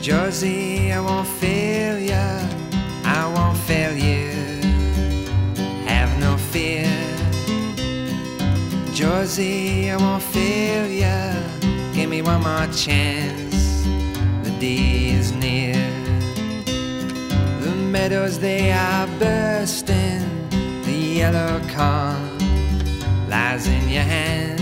Josie, I won't fail ya, I won't fail you. Have no fear. Josie, I won't fail ya. Give me one more chance. The day is near. The meadows, they are bursting. The yellow corn lies in your hand.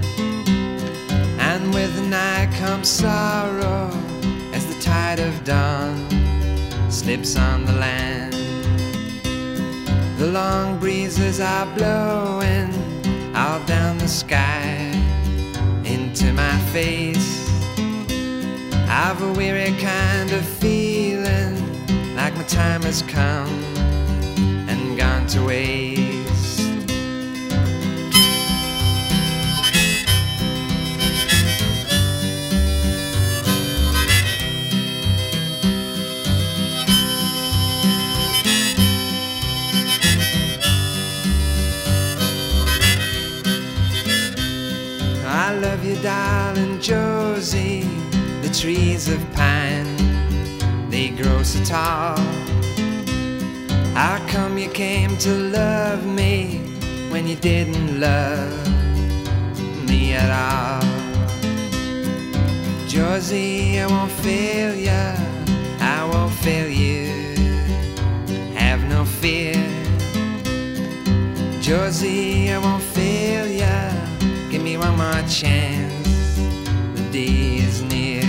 And with the night comes sorrow as the tide of dawn slips on the land. The long breezes are blowing all down the sky into my face. I've a weary kind of feeling like my time has come and gone to waste. I love you, darling Josie. The trees of pine, they grow so tall. How come you came to love me when you didn't love me at all? Josie, I won't fail ya, I won't fail you. Have no fear. Josie, I won't fail ya. Give me one more chance, the day is near.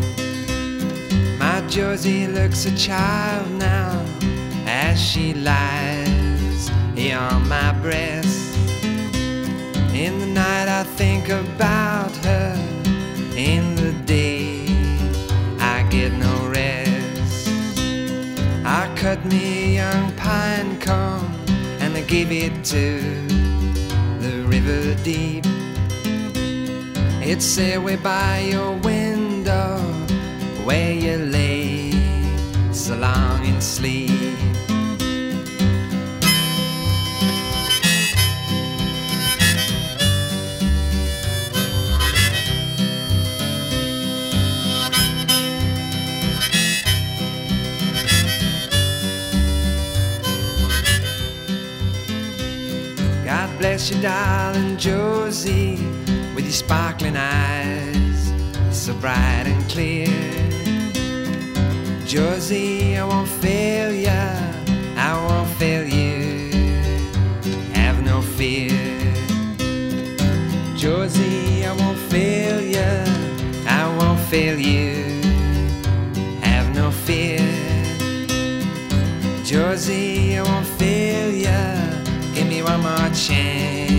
My Josie looks a child now as she lies here on my breast. In the night I think about her, in the day I get no rest. I cut me a young pine cone and I gave it to the river deep. It sat way by your window where you lay so long in sleep. God bless you, darling Josie, with your sparkling eyes, so bright and clear. Josie, I won't fail ya, I won't fail you. Have no fear. Josie, I won't fail ya, I won't fail you. Have no fear. Josie, I won't fail ya. Give me one more chance.